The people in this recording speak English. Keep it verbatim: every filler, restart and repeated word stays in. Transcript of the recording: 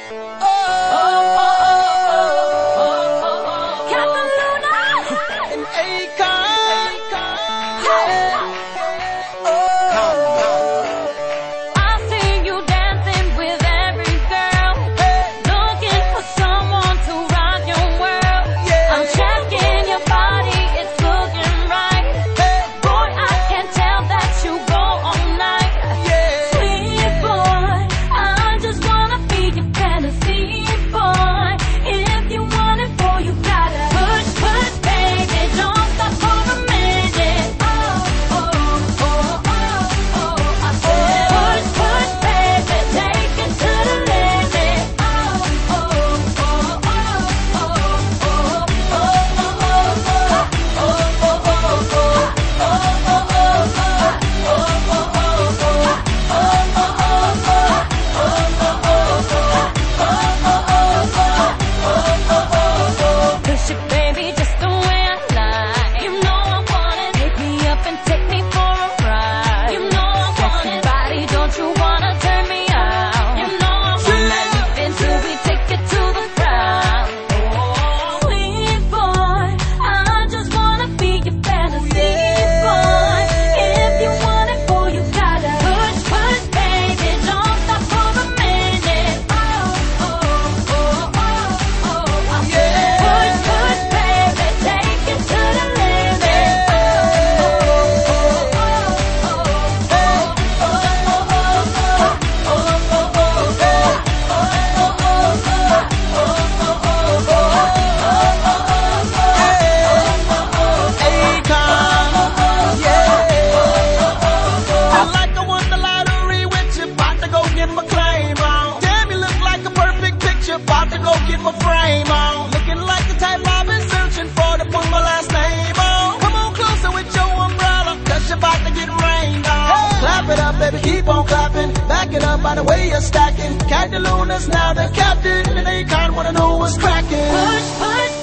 About to go get my frame on. Looking like the type I've been searching for to put my last name on. Come on closer with your umbrella, cause you're about to get rained on. Hey. Clap it up, baby, keep on clapping. Back it up by the way you're stacking. Cat the Luna's now the captain, and they can't wanna know what's cracking. Push, push.